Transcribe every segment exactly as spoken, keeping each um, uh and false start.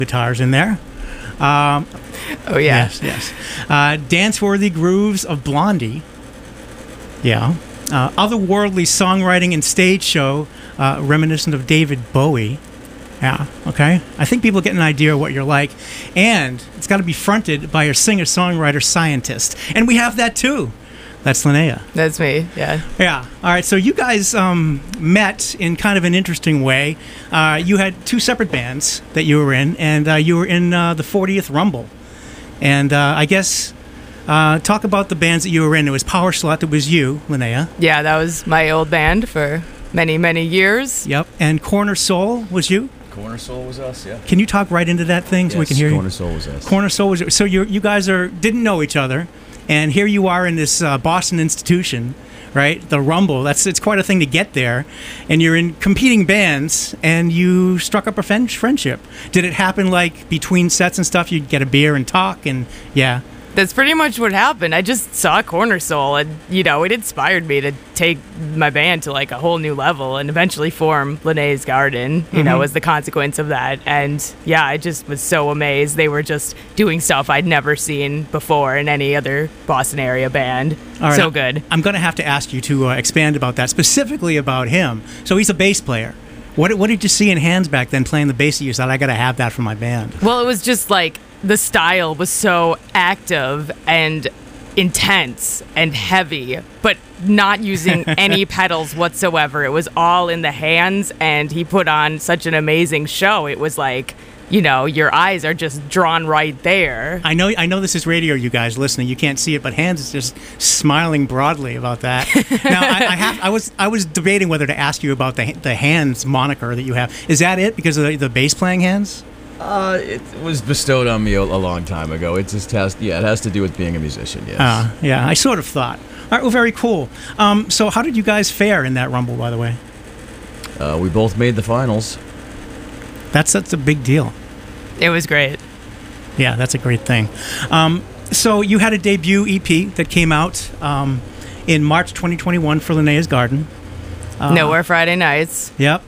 guitars in there. Um, oh, yeah. Yes, yes. Uh, Dance-worthy grooves of Blondie. Yeah. Uh, otherworldly songwriting and stage show uh, reminiscent of David Bowie. Yeah, okay. I think people get an idea of what you're like. And it's got to be fronted by a singer-songwriter scientist. And we have that too. That's Linnea. That's me, yeah. Yeah. All right, so you guys um, met in kind of an interesting way. Uh, you had two separate bands that you were in, and uh, you were in uh, the fortieth Rumble. And uh, I guess, uh, talk about the bands that you were in. It was Power Slut, that was you, Linnea. Yeah, that was my old band for many, many years. Yep. And Corner Soul was you? Corner Soul was us, yeah. Can you talk right into that thing so yes, we can hear you? Corner Soul was us. Corner Soul was. So you you guys are didn't know each other, and here you are in this uh, Boston institution, right? The Rumble. That's it's quite a thing to get there, and you're in competing bands, and you struck up a fen- friendship. Did it happen like between sets and stuff? You'd get a beer and talk, and yeah. That's pretty much what happened. I just saw Corner Soul, and, you know, it inspired me to take my band to, like, a whole new level and eventually form Linnea's Garden, you mm-hmm. know, as the consequence of that. And, yeah, I just was so amazed. They were just doing stuff I'd never seen before in any other Boston area band. All right, so good. I'm going to have to ask you to uh, expand about that, specifically about him. So he's a bass player. What, what did you see in Hands back then playing the bass that you said, I got to have that for my band? Well, it was just, like, the style was so active and intense and heavy, but not using any pedals whatsoever. It was all in the hands, and he put on such an amazing show. It was like, you know, your eyes are just drawn right there. I know I know this is radio, you guys listening. You can't see it, but Hans is just smiling broadly about that. Now, I, I have I was I was debating whether to ask you about the the Hans moniker that you have. Is that it? Because of the, the bass playing hands? Uh, it was bestowed on me a, a long time ago. It just has, yeah, it has to do with being a musician. Yes. Uh, yeah, I sort of thought. All right, well, very cool. Um, so, how did you guys fare in that Rumble, by the way? Uh, we both made the finals. That's that's a big deal. It was great. Yeah, that's a great thing. Um, so, you had a debut E P that came out um, in March twenty twenty-one for Linnea's Garden. Uh, Nowhere Friday Nights. Yep.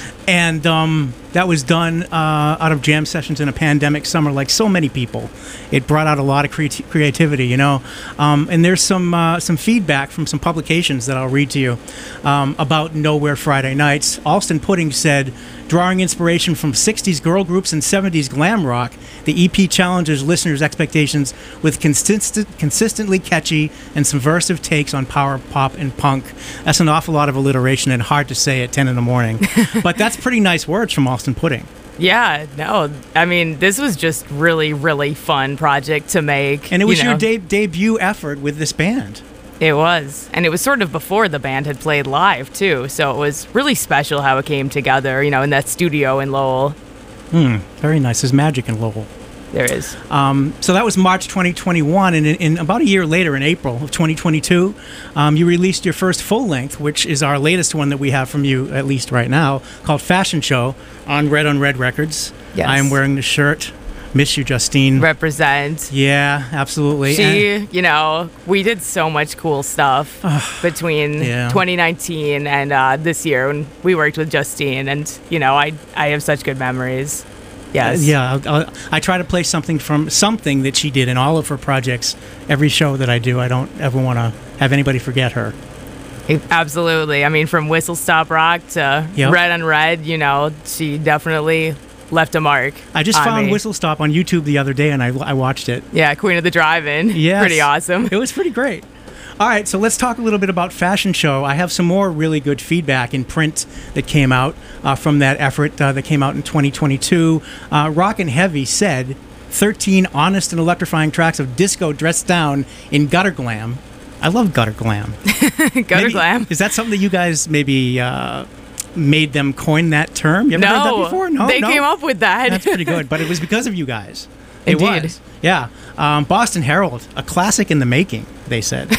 And um, that was done uh, out of jam sessions in a pandemic summer, like so many people. It brought out a lot of creati- creativity, you know. Um, and there's some uh, some feedback from some publications that I'll read to you um, about Nowhere Friday Nights. Alston Pudding said, drawing inspiration from sixties girl groups and seventies glam rock, the E P challenges listeners' expectations with consistent, consistently catchy and subversive takes on power pop and punk. That's an awful lot of alliteration and hard to say at ten in the morning. But that's pretty nice words from Alston Pudding. Yeah, no, I mean, this was just really, really fun project to make. And it was you know. your de- debut effort with this band. It was. And it was sort of before the band had played live, too. So it was really special how it came together, you know, in that studio in Lowell. Hmm, very nice. There's magic in Lowell. There is. Um, so that was March twenty twenty-one, and in, in about a year later, in April of twenty twenty-two, um, you released your first full-length, which is our latest one that we have from you, at least right now, called Fashion Show, on Red on Red Records. Yes. I am wearing the shirt. Miss you, Justine. Represent. Yeah, absolutely. She, and, you know, we did so much cool stuff between yeah. twenty nineteen and uh, this year when we worked with Justine, and, you know, I I have such good memories. Yes. Uh, yeah, I'll, I'll, I try to play something from something that she did in all of her projects. Every show that I do, I don't ever want to have anybody forget her. Absolutely. I mean, from Whistle Stop Rock to yep. Red on Red, you know, she definitely left a mark. I just found me. Whistle Stop on YouTube the other day, and I, I watched it. Yeah, Queen of the Drive-In. Yes. Pretty awesome. It was pretty great. All right, so let's talk a little bit about Fashion Show. I have some more really good feedback in print that came out uh, from that effort uh, that came out in twenty twenty-two. Uh, Rock and Heavy said, thirteen honest and electrifying tracks of disco dressed down in gutter glam. I love gutter glam. gutter maybe, glam. Is that something that you guys maybe uh, made them coin that term? You ever no, heard that before? No, they no? came up with that. That's pretty good, but it was because of you guys. It Indeed. was. Yeah. Um, Boston Herald, a classic in the making, they said.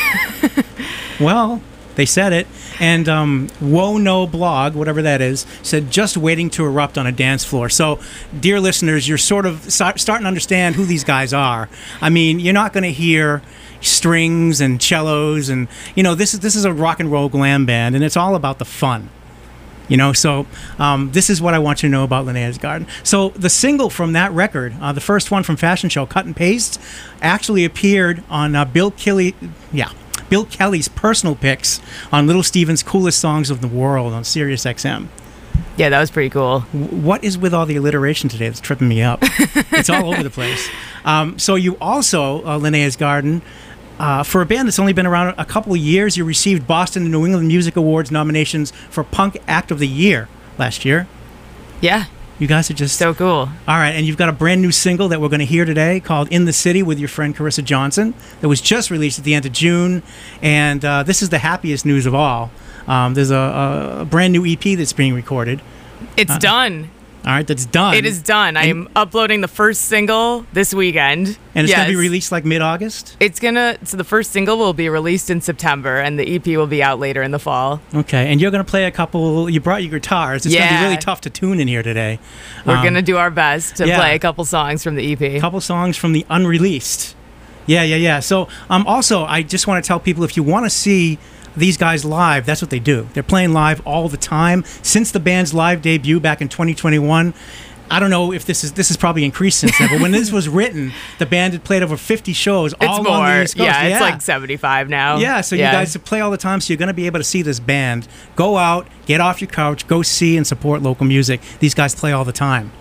Well, they said it. And um, Whoa No Blog, whatever that is, said just waiting to erupt on a dance floor. So, dear listeners, you're sort of start, starting to understand who these guys are. I mean, you're not going to hear strings and cellos and, you know, this is this is a rock and roll glam band, and it's all about the fun. You know, so um, this is what I want you to know about Linnea's Garden. So the single from that record, uh, the first one from Fashion Show, Cut and Paste, actually appeared on uh, Bill Kelly, yeah, Bill Kelly's personal picks on Little Steven's Coolest Songs of the World on Sirius X M. Yeah, that was pretty cool. What is with all the alliteration today that's tripping me up? It's all over the place. Um, so you also, uh, Linnea's Garden, uh, for a band that's only been around a couple of years, you received Boston and New England Music Awards nominations for Punk Act of the Year last year. Yeah. You guys are just... So cool. All right, and you've got a brand new single that we're going to hear today called In the City with your friend Carissa Johnson that was just released at the end of June, and uh, this is the happiest news of all. Um, there's a, a brand new E P that's being recorded. It's uh, done. All right, that's done. It is done. I am uploading the first single this weekend. And it's yes. going to be released like mid-August? It's going to, so the first single will be released in September, and the E P will be out later in the fall. Okay, and you're going to play a couple, you brought your guitars. It's yeah. going to be really tough to tune in here today. We're um, going to do our best to yeah. play a couple songs from the E P. A couple songs from the unreleased. Yeah, yeah, yeah. So um, also, I just want to tell people, if you want to see these guys live, that's what they do. They're playing live all the time. Since the band's live debut back in twenty twenty-one, I don't know if this is this is probably increased since then, but when this was written, the band had played over fifty shows it's all more. on the East Coast. Yeah, yeah, it's like seventy-five now. Yeah, so yeah. you guys play all the time, so you're going to be able to see this band. Go out, get off your couch, go see and support local music. These guys play all the time.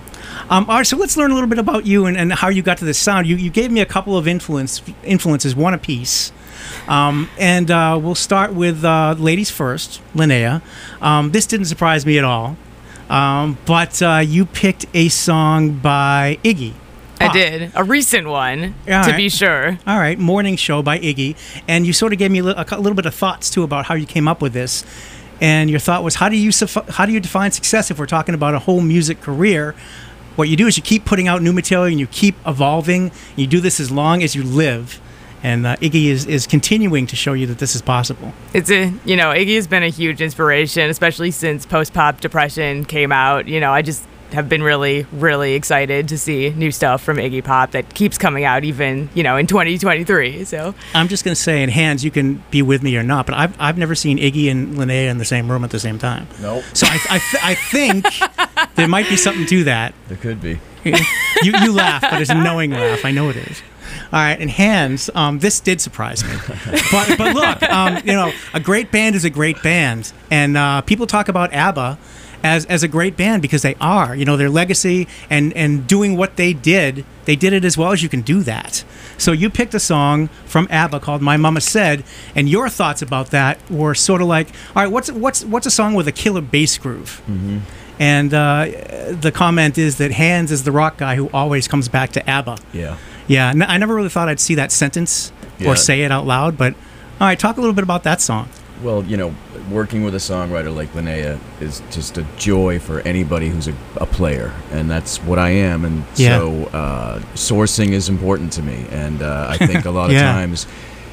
Um, all right, so let's learn a little bit about you and, and how you got to this sound. You, you gave me a couple of influence influences, one apiece. Um, and uh, we'll start with uh, ladies first, Linnea. Um, this didn't surprise me at all. Um, but uh, you picked a song by Iggy Pop. I did. A recent one, All to right. be sure. All right, Morning Show by Iggy. And you sort of gave me a little, a little bit of thoughts, too, about how you came up with this. And your thought was, how do you suffi- how do you define success if we're talking about a whole music career? What you do is you keep putting out new material and you keep evolving. You do this as long as you live. And uh, Iggy is, is continuing to show you that this is possible. It's a, you know, Iggy has been a huge inspiration, especially since post-pop depression came out. You know, I just have been really, really excited to see new stuff from Iggy Pop that keeps coming out even, you know, in twenty twenty-three. So I'm just going to say, in hands, you can be with me or not, but I've, I've never seen Iggy and Linnea in the same room at the same time. Nope. So I, I, th- I think there might be something to that. There could be. You, you laugh, but it's a knowing laugh. I know it is. All right, in hands, um, this did surprise me. But but look, um, you know, a great band is a great band, and uh, people talk about ABBA as as a great band because they are. You know, their legacy and and doing what they did, they did it as well as you can do that. So you picked a song from ABBA called "My Mama Said," and your thoughts about that were sort of like, all right, what's what's what's a song with a killer bass groove? Mm-hmm. And uh, the comment is that Hans is the rock guy who always comes back to ABBA. Yeah. Yeah, n- I never really thought I'd see that sentence Yeah. or say it out loud, but all right, talk a little bit about that song. Well, you know, working with a songwriter like Linnea is just a joy for anybody who's a, a player, and that's what I am. And Yeah. so uh, sourcing is important to me, and uh, I think a lot of Yeah. times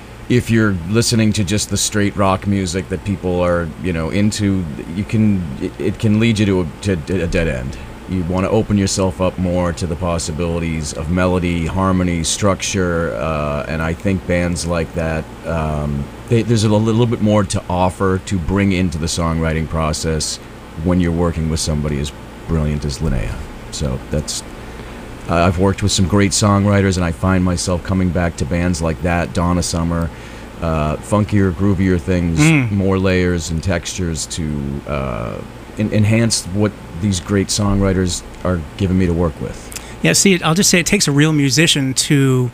if you're listening to just the straight rock music that people are, you know, into, you can it, it can lead you to a, to a dead end. You want to open yourself up more to the possibilities of melody, harmony, structure, uh, and I think bands like that, um, they, there's a little bit more to offer to bring into the songwriting process when you're working with somebody as brilliant as Linnea. So that's, uh, I've worked with some great songwriters, and I find myself coming back to bands like that, Donna Summer, uh, funkier, groovier things, Mm. more layers and textures to uh, en- enhance what these great songwriters are giving me to work with. Yeah, see, I'll just say it takes a real musician to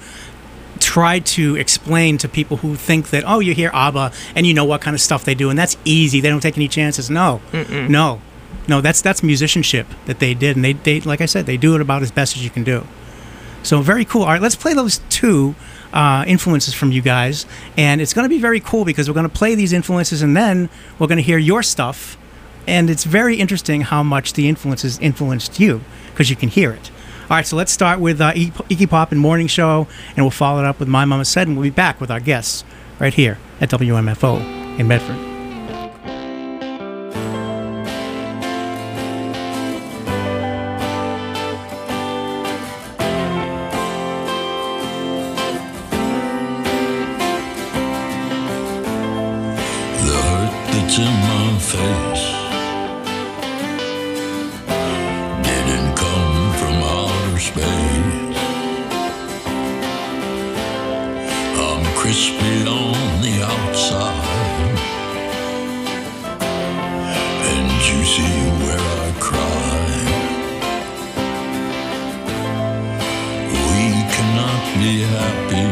try to explain to people who think that, oh, you hear ABBA and you know what kind of stuff they do, and that's easy. They don't take any chances. No, Mm-mm. no, no. That's that's musicianship that they did, and they, they, like I said, they do it about as best as you can do. So very cool. All right, let's play those two uh, influences from you guys, and it's going to be very cool because we're going to play these influences, and then we're going to hear your stuff. And it's very interesting how much the influences influenced you, because you can hear it. All right, so let's start with uh, Iggy Pop and Morning Show, and we'll follow it up with My Mama Said, and we'll be back with our guests right here at W M F O in Medford. The hurt that's in my face face. I'm crispy on the outside and juicy where I cry. We cannot be happy,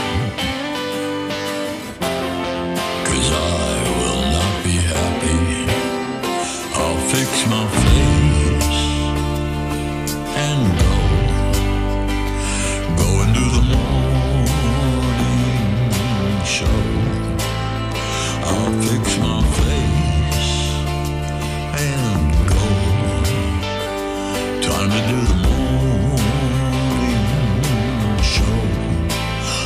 'cause I will not be happy. I'll fix my face and go, go and do the morning show. I'll fix my face and go. Time to do the morning show.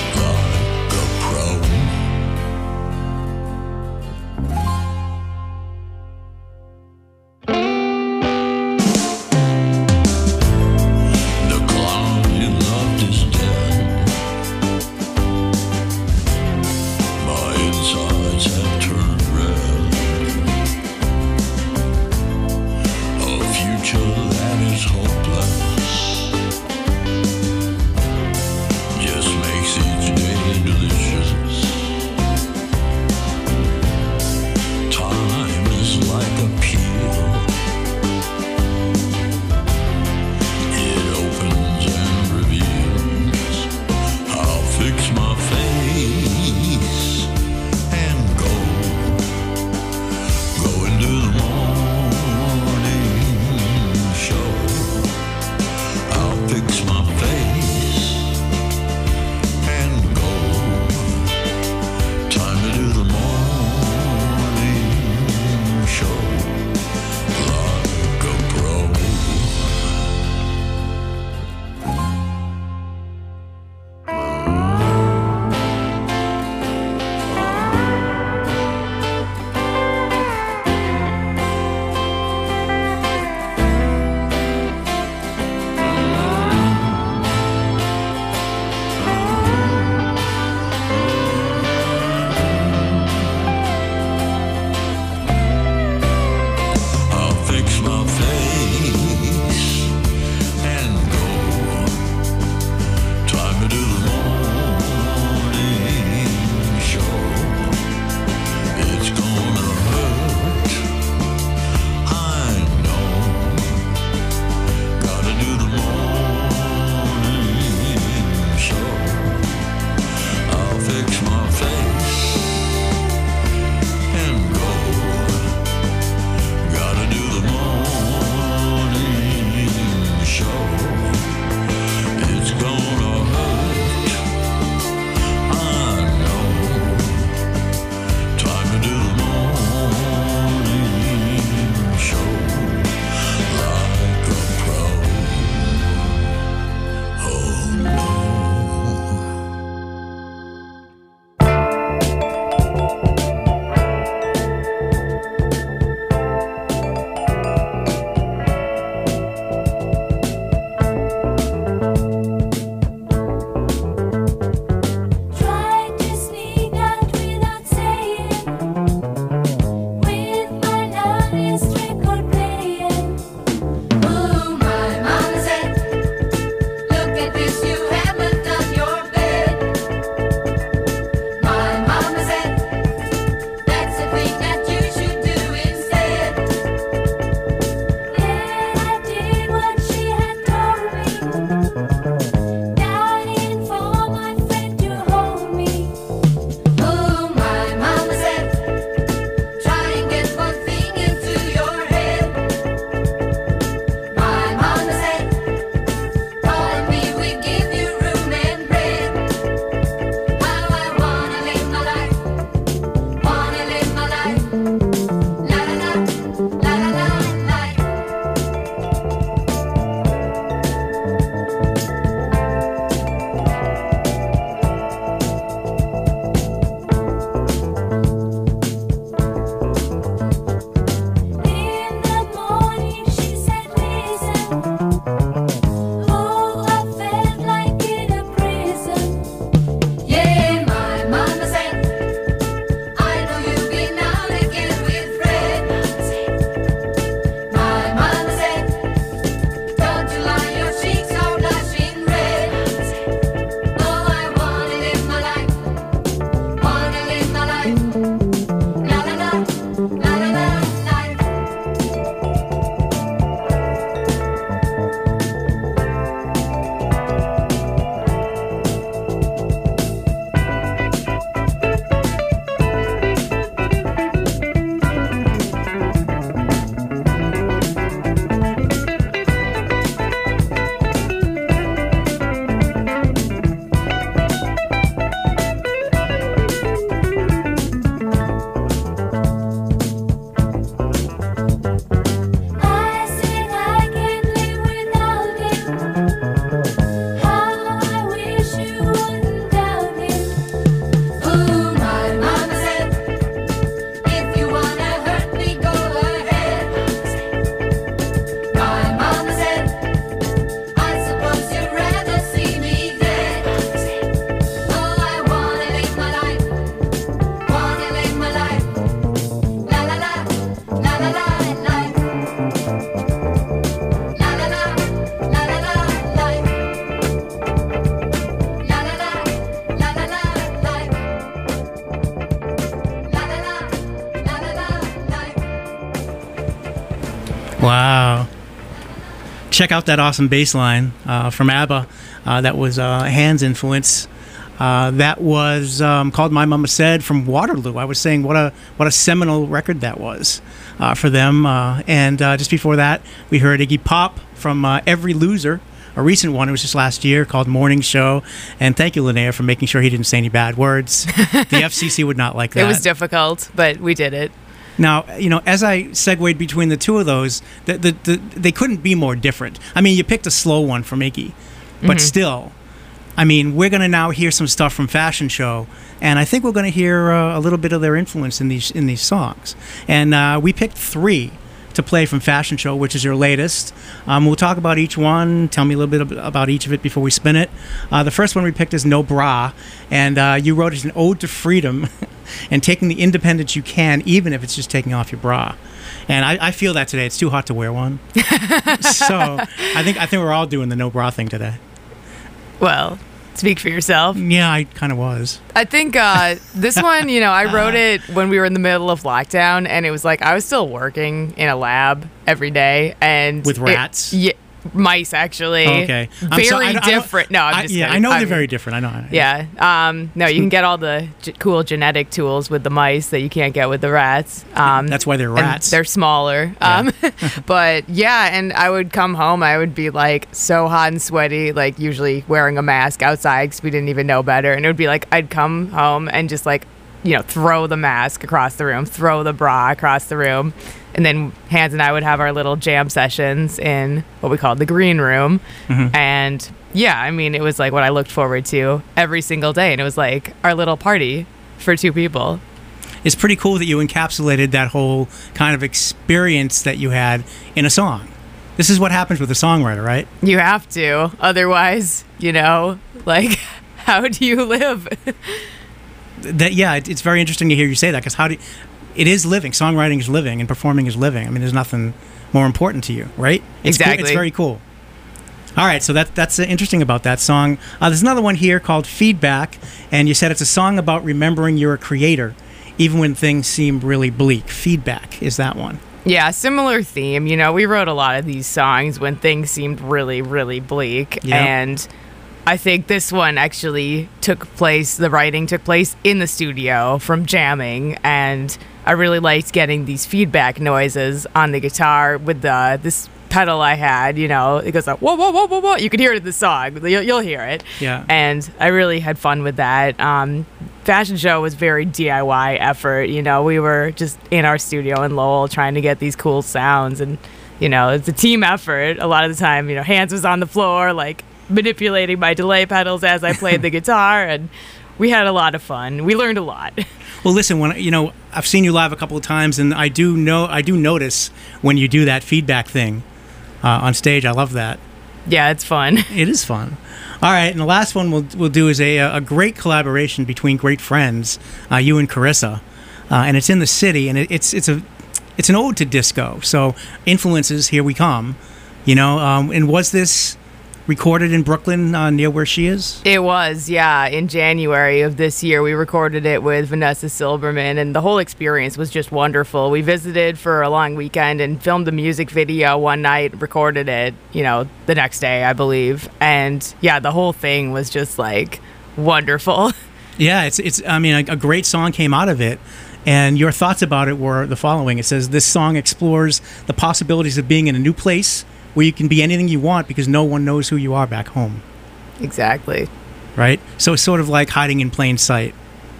check out that awesome bass line uh, from ABBA. Uh, that was uh, Hans' influence. Uh, that was um, called "My Mama Said" from Waterloo. I was saying what a what a seminal record that was uh, for them. Uh, and uh, just before that, we heard Iggy Pop from uh, "Every Loser," a recent one. It was just last year called "Morning Show." And thank you, Linnea, for making sure he didn't say any bad words. The F C C would not like that. It was difficult, but we did it. Now, you know, as I segued between the two of those, the, the, the, they couldn't be more different. I mean, you picked a slow one from Iggy, but mm-hmm. still, I mean, we're going to now hear some stuff from Fashion Show, and I think we're going to hear uh, a little bit of their influence in these in these songs. And uh, we picked three to play from Fashion Show, which is your latest. Um, we'll talk about each one. Tell me a little bit about each of it before we spin it. Uh, the first one we picked is "No Bra," and uh, you wrote it as an ode to freedom and taking the independence you can, even if it's just taking off your bra. And I, I feel that today. It's too hot to wear one. So I think I think we're all doing the no bra thing today. Well, speak for yourself. Yeah, I kind of was. I think uh, this one, you know, I wrote it when we were in the middle of lockdown, and it was like I was still working in a lab every day, and with rats. It, yeah, mice actually. Oh, okay, I'm very sorry, I, different. I no, I'm I, just yeah, kidding. I know I they're mean, very different. I know. I know. Yeah. Um, no, you can get all the g- cool genetic tools with the mice that you can't get with the rats. Um, That's why they're and rats. They're smaller. Yeah. Um, but yeah, and I would come home. I would be like so hot and sweaty, like usually wearing a mask outside because we didn't even know better. And it would be like I'd come home and just like, you know, throw the mask across the room, throw the bra across the room. And then Hans and I would have our little jam sessions in what we called the green room. Mm-hmm. And yeah, I mean, it was like what I looked forward to every single day. And it was like our little party for two people. It's pretty cool that you encapsulated that whole kind of experience that you had in a song. This is what happens with a songwriter, right? You have to. Otherwise, you know, like, how do you live? that Yeah, it, it's very interesting to hear you say that, because how do you, it is living. Songwriting is living, and performing is living. I mean, there's nothing more important to you, right? It's exactly. Cool, it's very cool. All right, so that that's uh, interesting about that song. Uh, there's another one here called "Feedback," and you said it's a song about remembering you're a creator, even when things seem really bleak. "Feedback" is that one. Yeah, similar theme. You know, we wrote a lot of these songs when things seemed really, really bleak, yep. and I think this one actually took place, the writing took place in the studio from jamming, and I really liked getting these feedback noises on the guitar with the this pedal I had, you know, it goes like, whoa, whoa, whoa, whoa, whoa. You could hear it in the song. You'll, you'll hear it. Yeah. And I really had fun with that. Um, Fashion Show was very D I Y effort. You know, we were just in our studio in Lowell trying to get these cool sounds, and, you know, it's a team effort. A lot of the time, you know, Hans was on the floor, like, manipulating my delay pedals as I played the guitar, and we had a lot of fun. We learned a lot. Well, listen, when you know, I've seen you live a couple of times, and I do know I do notice when you do that feedback thing uh, on stage. I love that. Yeah, it's fun. It is fun. All right, and the last one we'll we'll do is a a great collaboration between great friends, uh, you and Carissa, uh, and it's in the city, and it, it's it's a it's an ode to disco. So influences, here we come, you know. Um, and was this recorded in Brooklyn uh, near where she is? It was, yeah. In January of this year, we recorded it with Vanessa Silberman, and the whole experience was just wonderful. We visited for a long weekend and filmed the music video one night, recorded it, you know, the next day, I believe. And yeah, the whole thing was just like wonderful. Yeah, it's it's. I mean, a, a great song came out of it. And your thoughts about it were the following. It says, this song explores the possibilities of being in a new place where you can be anything you want because no one knows who you are back home. Exactly. Right? So it's sort of like hiding in plain sight.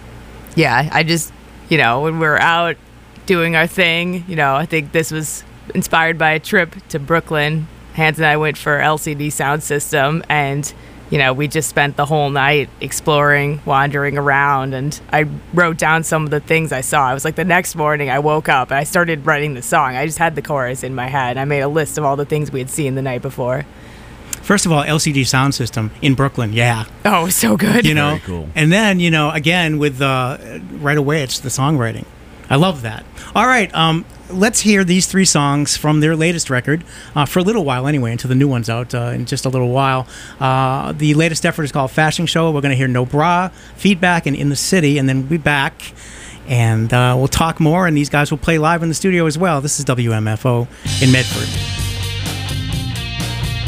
Yeah, I just, you know, when we're out doing our thing, you know, I think this was inspired by a trip to Brooklyn. Hans and I went for L C D Sound System, and, you know, we just spent the whole night exploring, wandering around, and I wrote down some of the things I saw. It was like the next morning I woke up and I started writing the song. I just had the chorus in my head. I made a list of all the things we had seen the night before. First of all, L C D Sound System in Brooklyn, yeah. Oh, so good. You know, very cool. And then, you know, again, with uh, right away, it's the songwriting. I love that. All right, um, let's hear these three songs from their latest record, uh, for a little while anyway, until the new one's out uh, in just a little while. Uh, the latest effort is called Fashion Show. We're going to hear No Bra, Feedback, and In the City, and then we'll be back, and uh, we'll talk more, and these guys will play live in the studio as well. This is W M F O in Medford.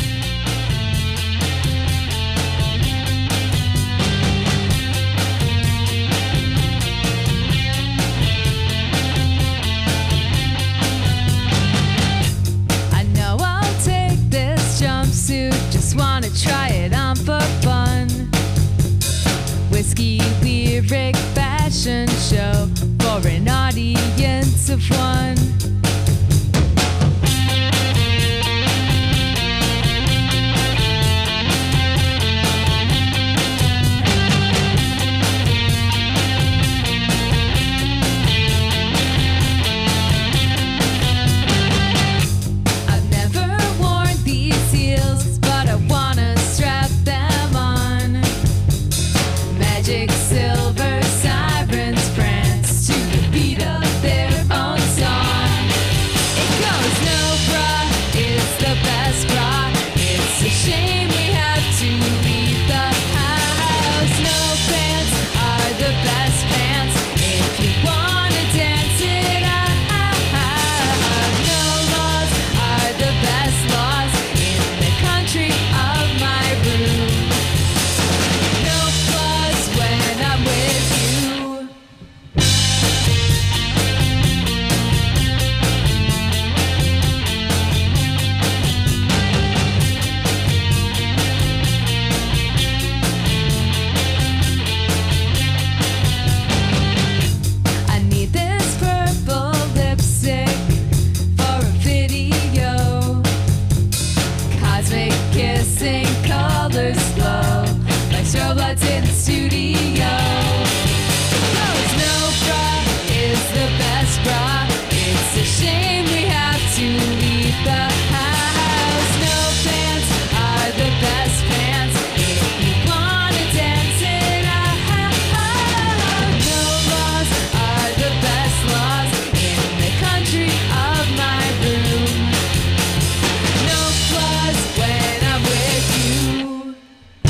of one. I've never worn these heels, but I wanna strap them on. Magic silver sirens prance to the beat of their own song. It goes, no bra is the best bra. It's a shame we have to leave the house. No pants are the best pants if you wanna dance it out. No laws are the best laws in the country of my room. No flaws when I'm with you. I need this purple lipstick for a video. Cosmic kissing colors glow like strobe lights in the studio. Cause no bra is the best bra. It's a shame we have to leave the house. No pants are the best pants if you wanna dance it out. No laws are the best laws in the country of my room. No flaws when I'm with you.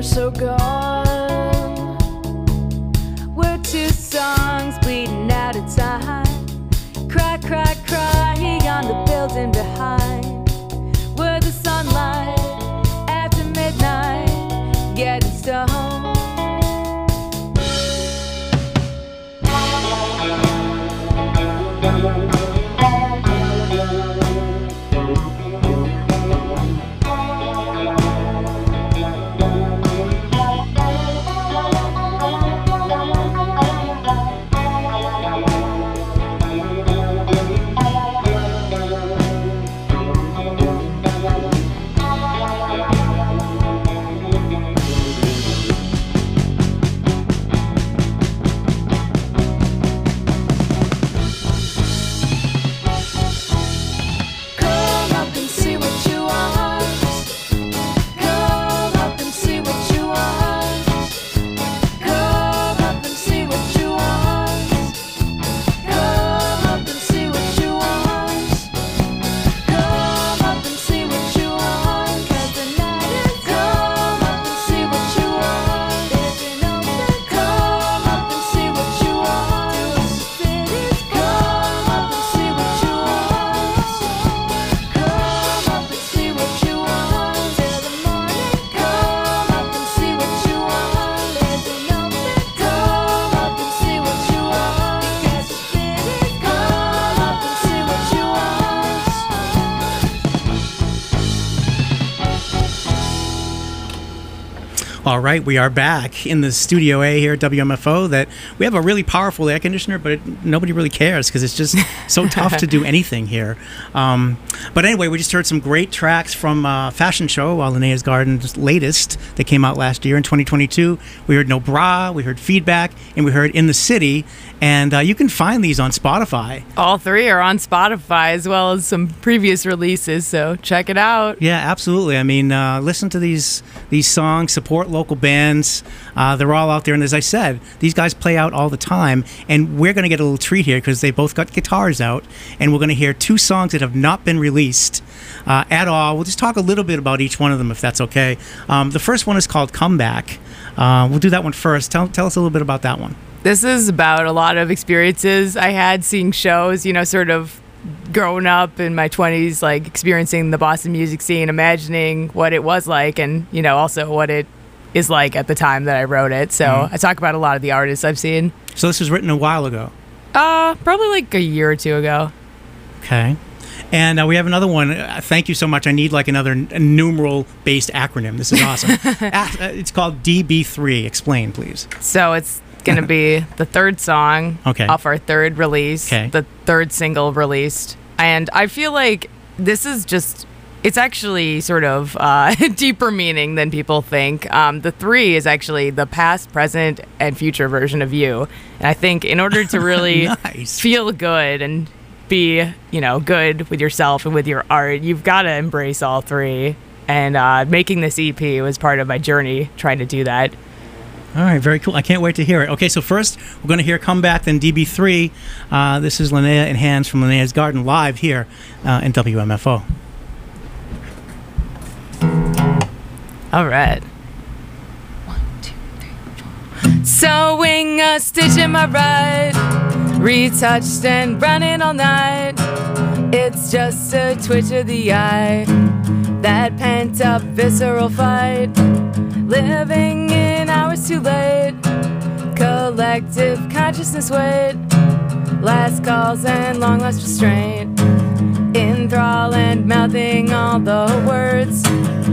so gone. We're two songs bleeding out of time. Cry, cry, cry on the building behind. We're the sunlight after midnight, getting stoned. All right, we are back in the Studio A here at W M F O. That we have a really powerful air conditioner, but it, nobody really cares because it's just so tough to do anything here. Um, but anyway, we just heard some great tracks from uh, Fashion Show, uh, Linnea's Garden's latest that came out last year in twenty twenty-two. We heard No Bra, we heard Feedback, and we heard In the City. And uh, you can find these on Spotify. All three are on Spotify as well as some previous releases, so check it out. Yeah, absolutely. I mean, uh, listen to these these songs, support local bands. Uh, they're all out there. And as I said, these guys play out all the time. And we're going to get a little treat here because they both got guitars out. And we're going to hear two songs that have not been released uh, at all. We'll just talk a little bit about each one of them, if that's okay. Um, the first one is called Comeback. Uh, we'll do that one first. Tell, tell us a little bit about that one. This is about a lot of experiences I had seeing shows, you know, sort of growing up in my twenties, like experiencing the Boston music scene, imagining what it was like and, you know, also what it is like at the time that I wrote it. So mm-hmm. I talk about a lot of the artists I've seen. So this was written a while ago? Uh, probably like a year or two ago. Okay. And uh, we have another one. Uh, thank you so much. I need like another n- numeral-based acronym. This is awesome. uh, it's called D B three. Explain, please. So it's going to be the third song okay. off our third release, okay. the third single released. And I feel like this is just, it's actually sort of uh, deeper meaning than people think. Um, the three is actually the past, present, and future version of you. And I think in order to really nice. feel good and be, you know, good with yourself and with your art, you've got to embrace all three. And uh, making this E P was part of my journey trying to do that. All right, very cool. I can't wait to hear it. Okay, so first we're going to hear Comeback, then D B three. Uh, this is Linnea and Hans from Linnea's Garden live here uh, in W M F O. All right. One, two, three, four. Sewing a stitch in my right, retouched and running all night. It's just a twitch of the eye, that pent up visceral fight. Living in hours too late, collective consciousness weight, last calls and long lost restraint, enthrall and mouthing all the words.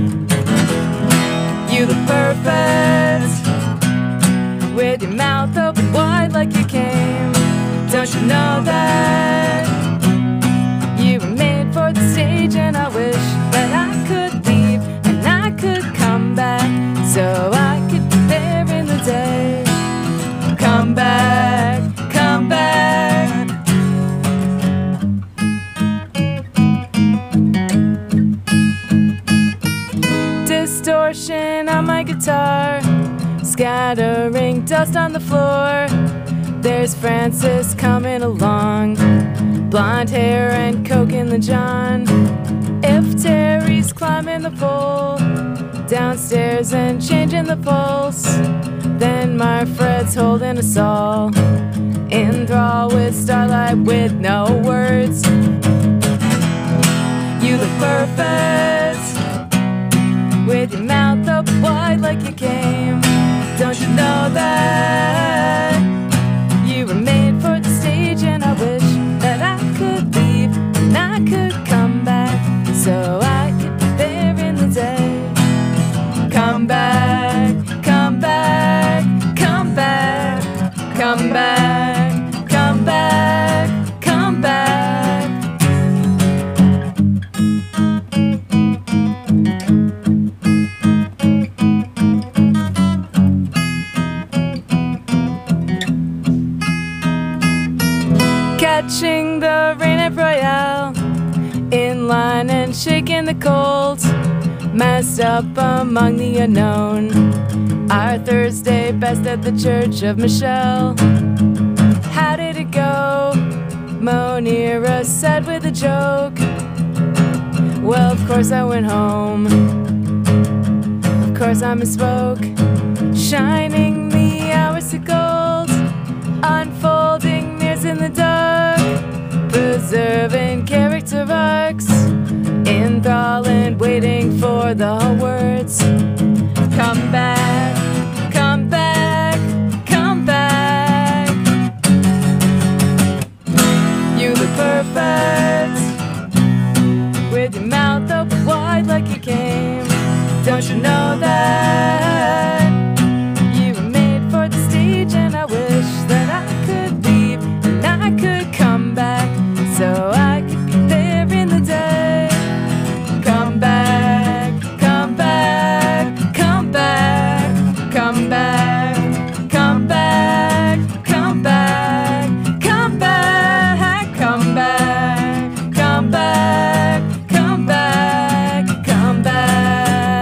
You look perfect, with your mouth open wide like you came. Don't you know that you were made for the stage? And I wish that I could leave and I could come back, so I could be there in the day. Come back, come back. Distortion on my guitar, scattering dust on the floor. There's Francis coming along, blonde hair and coke in the john. If Terry's climbing the pole, downstairs and changing the pulse. Then my Fred's holding us all in thrall with starlight with no words. You look perfect with your mouth up wide like you came. Don't you know that you were made for the stage? And I wish that I could leave and I could come back so I could be there in the day. Come back, come back, come back, come back, come back, come back. Catching the rain at Royale, in line and shaking the cold, massed up among the unknown. Our Thursday best at the Church of Michelle. How did it go? Monira said with a joke. Well, of course I went home. Of course I misspoke. Shining the hours to gold, unfolding mirrors in the dark, preserving character arcs, enthralling, waiting for the words. Come back, come back, come back. You look perfect with your mouth up wide like you came. Don't you know that you were made for the stage? And I wish that I could leave and I could come back so I could be there in the day. Come back, come back, come back, come back, come back, come back, come back, come back, come back, come back, come back.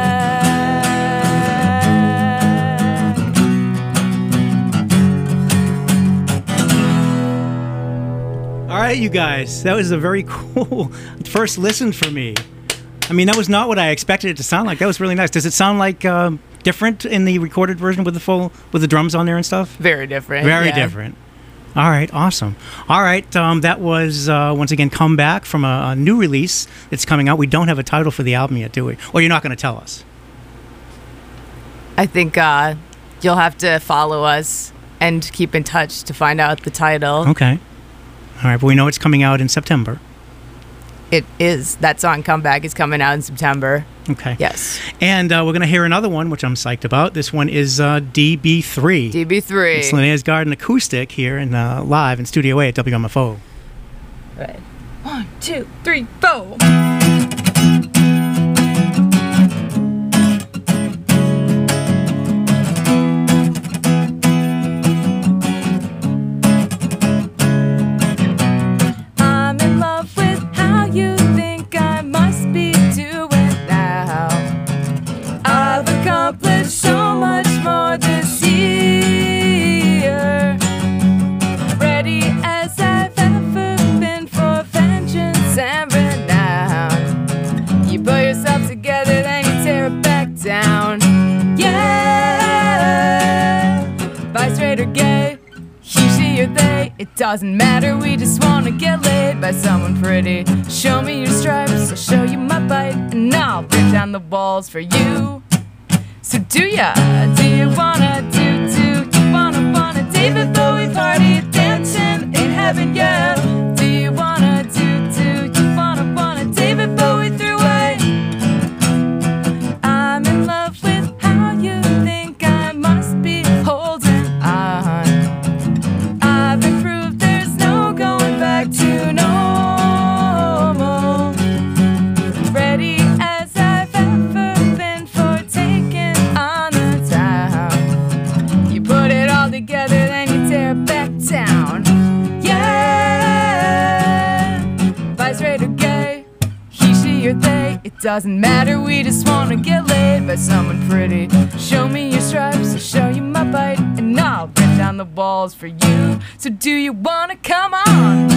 All right, you guys, that was a very cool first listen for me. I mean, that was not what I expected it to sound like. That was really nice. Does it sound like um, different in the recorded version with the full with the drums on there and stuff? Very different. Very yeah. different. All right, awesome. All right, um, that was uh, once again Come Back from a, a new release that's coming out. We don't have a title for the album yet, do we? Or you're not going to tell us? I think uh, you'll have to follow us and keep in touch to find out the title. Okay. All right, but we know it's coming out in September. It is. That song, Comeback, is coming out in September. Okay. Yes. And uh, we're going to hear another one, which I'm psyched about. This one is uh, D B three. D B three. It's Linnea's Garden acoustic here and uh, live in Studio A at W M F O. Right. One, two, three, four. I'm in love with how you think I must be doing now. I've accomplished so much more this year. Ready as I've ever been for vengeance and renown. You put yourself together, then you tear it back down. Yeah. Bi, straight or gay, he, she or they, it doesn't matter. We just wanna get laid by someone pretty. Show me your stripes, I'll show you my bite, and I'll break down the walls for you. So do ya? Do you wanna do do? You wanna wanna David Bowie party dancing in heaven? Yeah. Do you wanna do do? You wanna wanna David Bowie through way? I'm in love with how you think I must be holding on. I've improved, there's no going back to normal. Ready as I've ever been for taking on the town. You put it all together, then you tear it back down. Yeah. Bi, straight or gay, he, she or they, it doesn't matter. We just wanna get laid by someone pretty. Show me your stripes, I'll show you my bite, and I'll break down the walls for you. So do you wanna come on?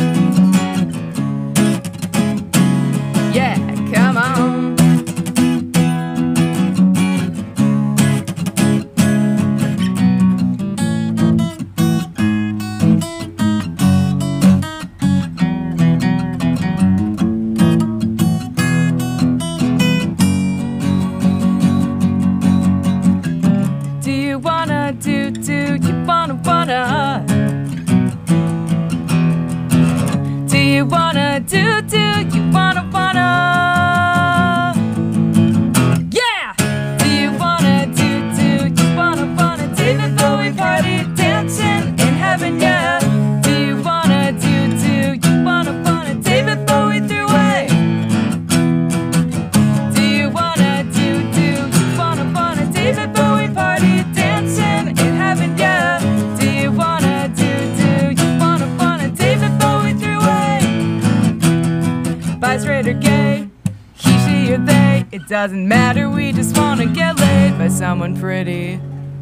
Yeah, come on. wanna do, do you wanna, wanna? Yeah! Do you wanna do, do you wanna, wanna? David Bowie party dancing in heaven, yeah. Do you wanna do, do you wanna, wanna? David Bowie through way. Do you wanna do, do you wanna, wanna? David Bowie party dancing in heaven, yeah. Do you wanna do, do you wanna, wanna? David Bowie through way. Bi, straight or gay, he, she or they, it doesn't matter, we just wanna get laid by someone pretty.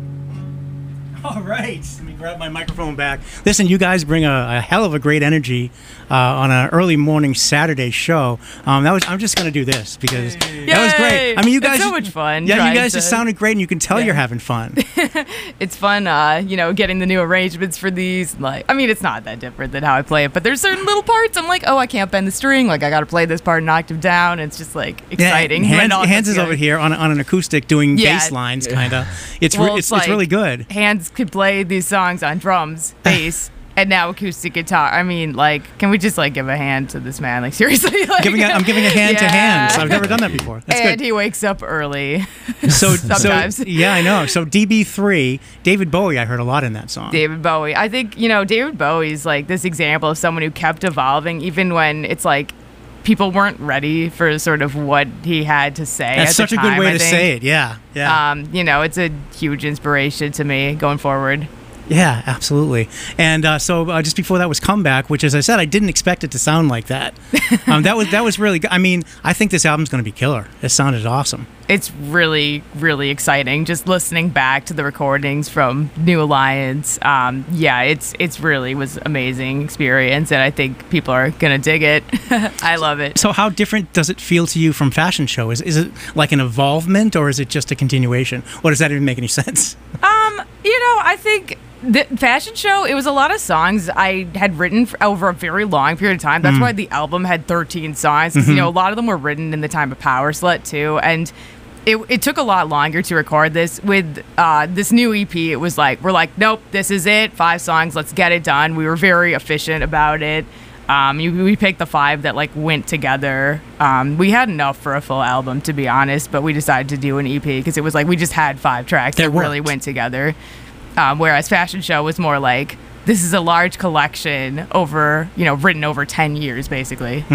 All right, let me grab my microphone back. Listen, you guys bring a, a hell of a great energy uh, on an early morning Saturday show. Um, that was I'm just gonna do this because that was great. I mean, you guys, it's so much fun. Yeah, you trying guys to- just sounded great, and you can tell Yeah. you're having fun. It's fun, uh, you know, getting the new arrangements for these. Like, I mean, it's not that different than how I play it, but there's certain little parts I'm like, oh, I can't bend the string. Like, I got to play this part an octave down. It's just like exciting. Yeah, when Hans, all Hans comes is over together. here on, on an acoustic doing Yeah. bass lines, kind of. It's, Well, re- it's it's, it's really like- good. Hands could play these songs on drums, bass, and now acoustic guitar. I mean, like, can we just like give a hand to this man? Like, seriously, like, Giving a, I'm giving a hand to Yeah. Hans. I've never done that before. That's and good. he wakes up early. So, sometimes. so yeah, I know. So D B three, David Bowie, I heard a lot in that song. David Bowie. I think, you know, David Bowie's like this example of someone who kept evolving even when it's like people weren't ready for sort of what he had to say. That's at such the a good time, way I to think. say it. Yeah, yeah. Um, you know, it's a huge inspiration to me going forward. Yeah, absolutely. And uh, so uh, just before that was Comeback, which, as I said, I didn't expect it to sound like that. Um, that was that was really good. I mean, I think this album's going to be killer. It sounded awesome. It's really, really exciting. Just listening back to the recordings from New Alliance, um, yeah, it's it's really was amazing experience, and I think people are gonna dig it. I love it. So how different does it feel to you from Fashion Show? Is is it like an evolvement, or is it just a continuation? Or does that even make any sense? Um, you know, I think the fashion show, it was a lot of songs I had written for over a very long period of time. That's why the album had thirteen songs, because, you know, a lot of them were written in the time of Power Slut, too. And it, it took a lot longer to record this. With uh, this new E P, it was like, we're like, nope, this is it. Five songs, let's get it done. We were very efficient about it. Um, you, we picked the five that like went together. Um, we had enough for a full album, to be honest, but we decided to do an E P because it was like we just had five tracks that, That really worked. went together. Um, whereas Fashion Show was more like, this is a large collection over, you know, written over ten years, basically.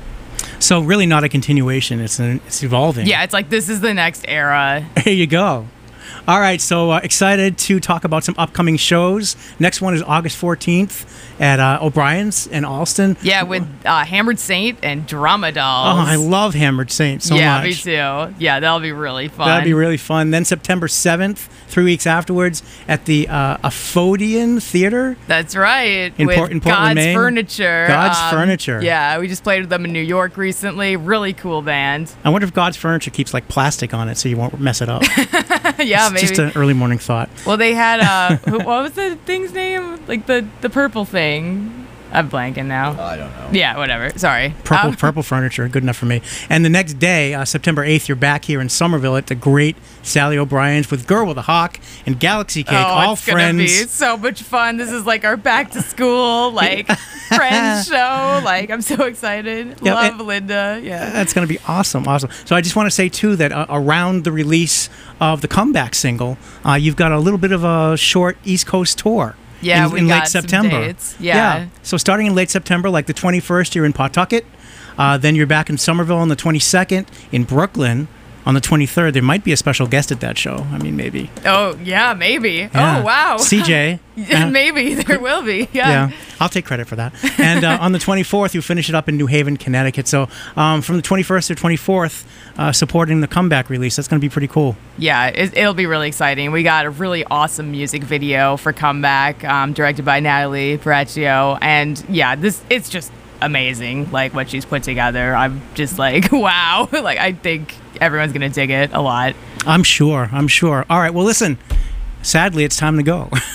So really not a continuation. It's an, it's evolving. Yeah, it's like, this is the next era. There you go. All right, so uh, excited to talk about some upcoming shows. Next one is August fourteenth at uh, O'Brien's in Alston. Yeah, with uh, Hammered Saint and Drama Oh, Dolls. I love Hammered Saint so yeah, much. me too. Yeah, that'll be really fun. That'd be really fun. Then September seventh, three weeks afterwards, at the uh, Aphodian Theater. That's right. In with Port- in Portland, God's Maine? Furniture. Um, God's Furniture. Yeah, we just played with them in New York recently. Really cool band. I wonder if God's Furniture keeps like plastic on it so you won't mess it up. yeah, It's maybe. just an early morning thought. Well, they had uh, who, what was the thing's name? Like the the purple thing. I'm blanking now. I don't know. Yeah, whatever. Sorry. Purple Um, purple furniture, good enough for me. And the next day, uh, September eighth, you're back here in Somerville at the great Sally O'Brien's with Girl with a Hawk and Galaxy Cake, oh, all it's friends. gonna be so much fun. This is like our back to school like friends show. Like I'm so excited. Yeah, Love and- Linda. Yeah. That's going to be awesome, awesome. So I just want to say too that uh, around the release of the comeback single, uh, you've got a little bit of a short East Coast tour. Yeah, in, we in got late some September. dates. Yeah. So starting in late September, like the twenty-first, you're in Pawtucket. Uh, then you're back in Somerville on the twenty-second. In Brooklyn on the twenty-third. There might be a special guest at that show. I mean, maybe. Oh yeah, maybe. Yeah. Oh wow. C J. Uh, maybe there will be. Yeah. Yeah, I'll take credit for that. And uh, on the twenty-fourth, you finish it up in New Haven, Connecticut. So um, from the twenty-first to twenty-fourth, uh, supporting the comeback release. That's going to be pretty cool. Yeah, it, it'll be really exciting. We got a really awesome music video for Comeback, um, directed by Natalie Braccio, and yeah, this it's just amazing. Like what she's put together, I'm just like, wow. Like I think everyone's gonna dig it a lot. I'm sure. I'm sure. All right. Well, listen. Sadly, it's time to go. Uh,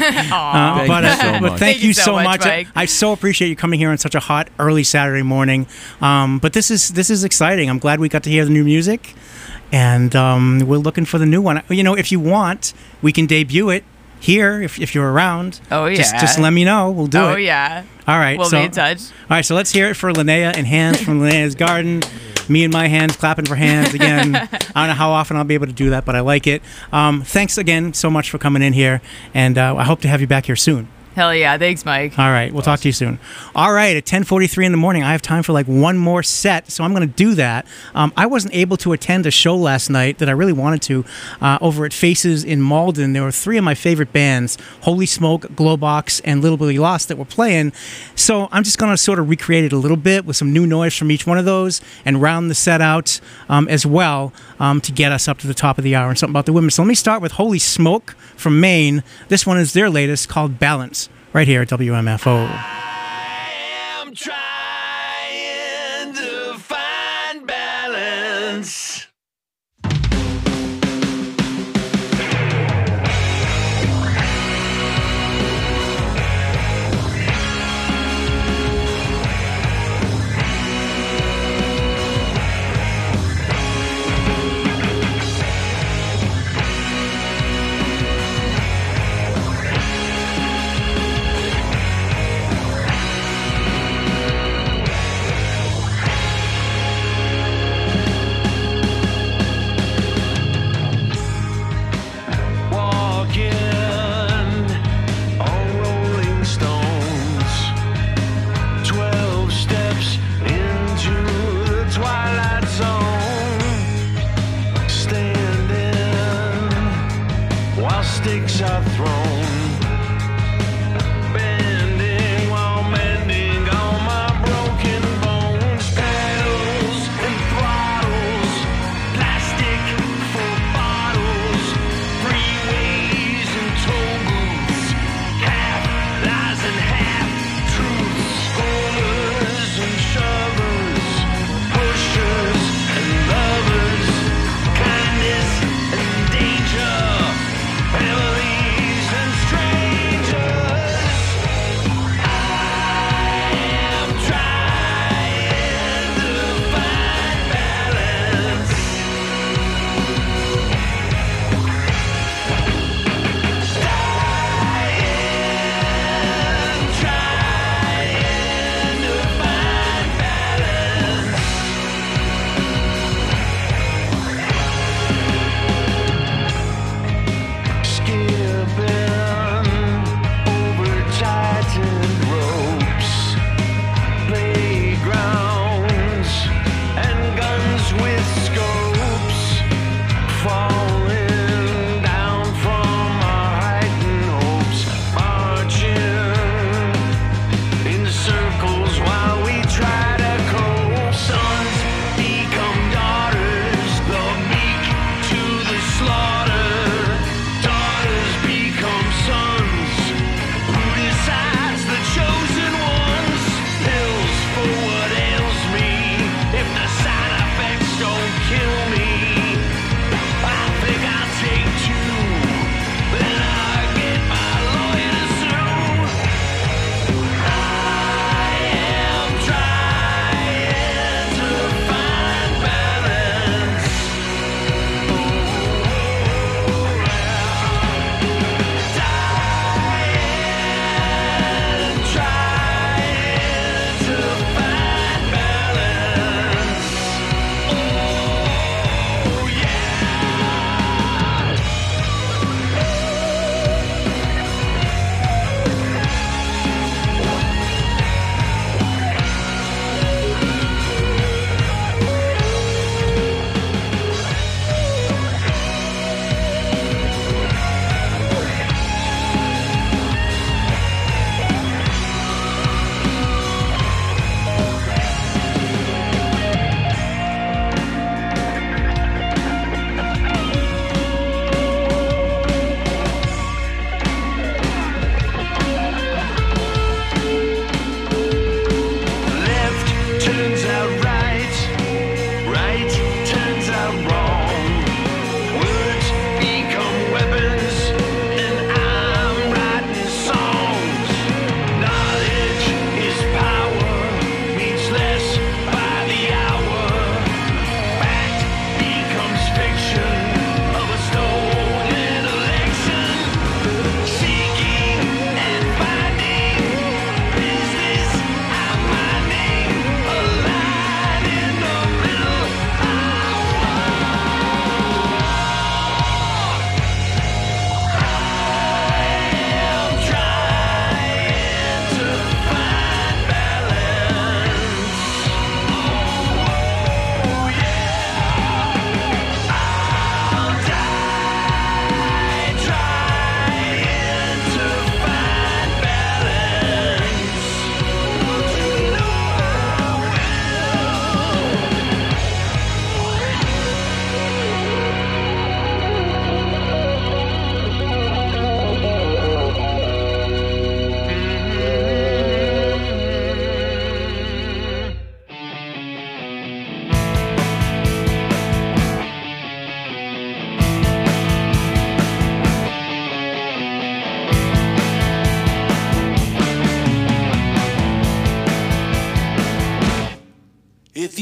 Thank but, you uh, so but much. thank, you so much. Mike. I, I so appreciate you coming here on such a hot, early Saturday morning. Um, but this is this is exciting. I'm glad we got to hear the new music, and um, we're looking for the new one. You know, if you want, we can debut it here if, if you're around. Oh, Just, yeah. just let me know. We'll do Oh, it. yeah. All right. We'll so, be in touch. All right, so let's hear it for Linnea and Hands from Linnea's Garden. Me and my hands clapping for hands again. I don't know how often I'll be able to do that, but I like it. Um, thanks again so much for coming in here, and uh, I hope to have you back here soon. Hell yeah. Thanks, Mike. All right, we'll talk to you soon. All right, at ten forty-three in the morning, I have time for like one more set, so I'm going to do that. Um, I wasn't able to attend a show last night that I really wanted to uh, over at Faces in Malden. There were three of my favorite bands, Holy Smoke, Glowbox, and Little Billy Lost, that were playing. So I'm just going to sort of recreate it a little bit with some new noise from each one of those and round the set out um, as well um, to get us up to the top of the hour and something about the women. So let me start with Holy Smoke from Maine. This one is their latest, called Balance, right here at W M F O. I am trying to find balance.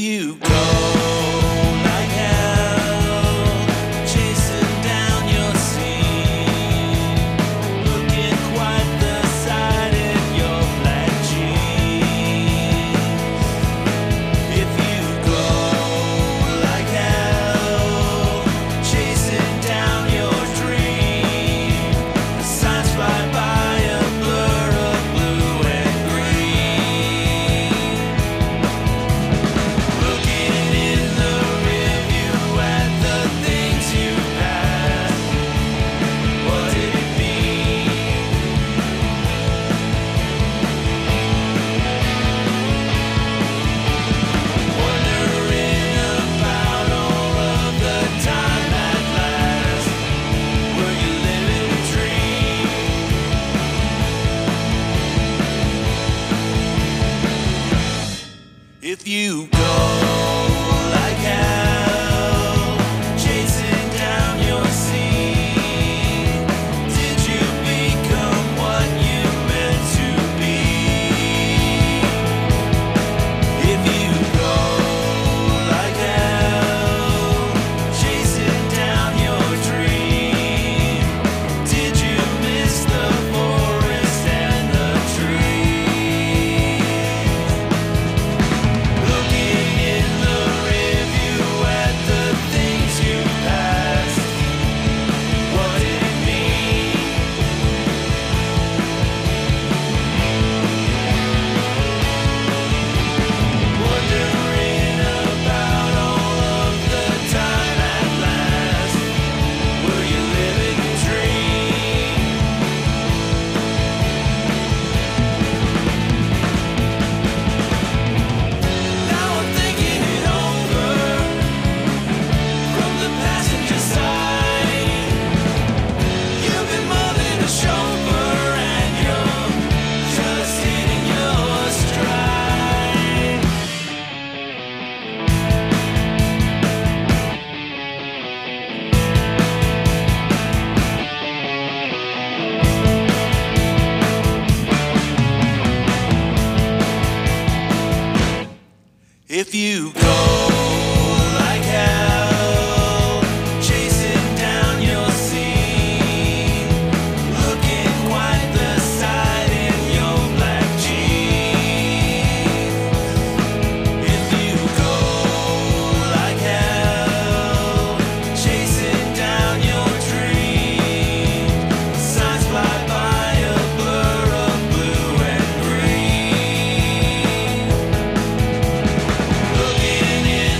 If you go like hell, chasing down your scene, looking quite the sight in your black jeans. If you go like hell, chasing down your dream, the signs fly by a blur of blue and green. Looking in the rearview at the things you passed, what did it mean? Wondering about all of the time at last, were you living a dream? If you go like hell, chasing down your scene, did you become what you meant to be? If you go like hell, chasing down your dream, did you miss the forest and the trees? Looking in the rearview at the things you passed, what did it mean? Wondering about all of the time at last, were you living a dream? Now I'm thinking it over from the passenger side. You've been more than a chauffeur and you're just hitting your stride. If you go like hell, chasing down your scene, looking quite the sight in your black jeans. If you go like hell, chasing down your dream, signs fly by a blur of blue and green. Looking in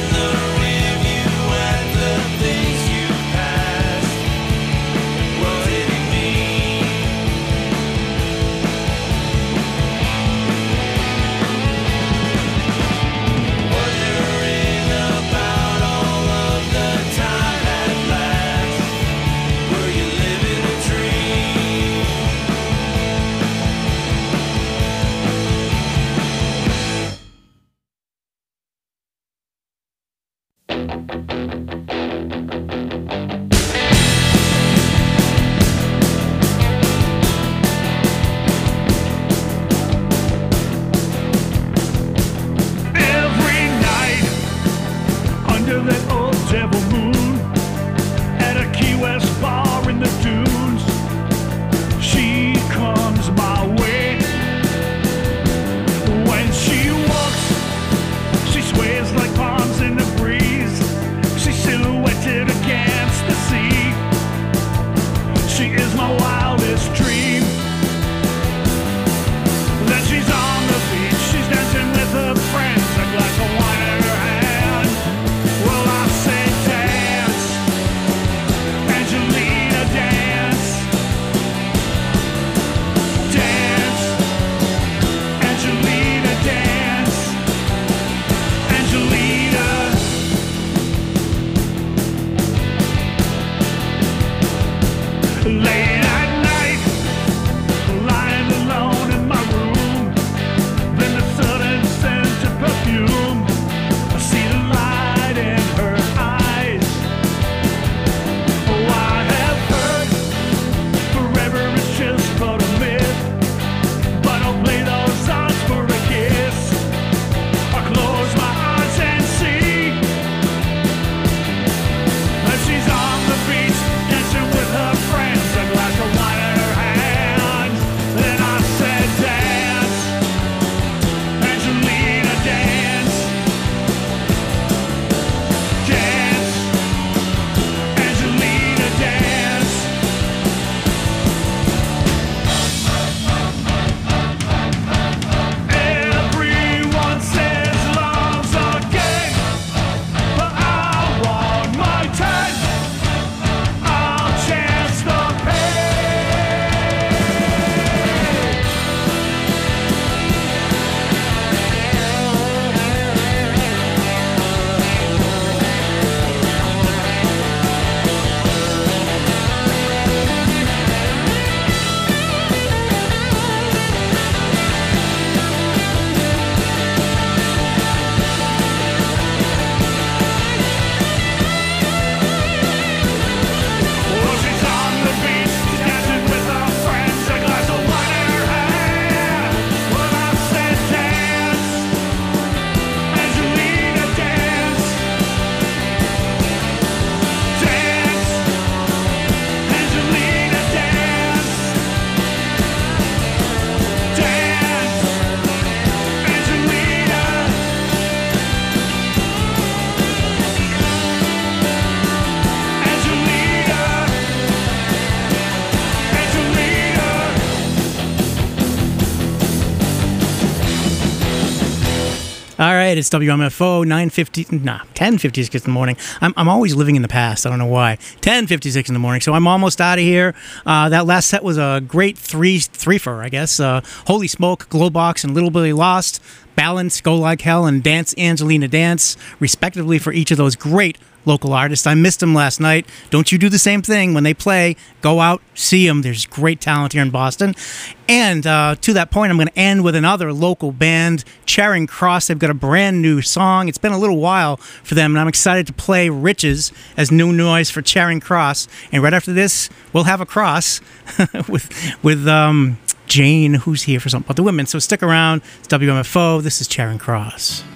All right, it's W M F O nine fifty, nah, ten fifty-six in the morning. I'm, I'm always living in the past. I don't know why. ten fifty-six in the morning, so I'm almost out of here. Uh, that last set was a great three, three-fer, I guess. Uh, Holy Smoke, Glowbox, and Little Billy Lost. Balance, Go Like Hell, and Dance Angelina Dance, respectively, for each of those great local artists. I missed them last night. Don't you do the same thing when they play. Go out, see them. There's great talent here in Boston. And uh, to that point, I'm going to end with another local band, Charing Cross. They've got a brand new song. It's been a little while for them, and I'm excited to play Riches as new noise for Charing Cross. And right after this, we'll have a cross with with um, Jane, who's here for something about the women. So stick around. It's W M F O. This is Charing Cross.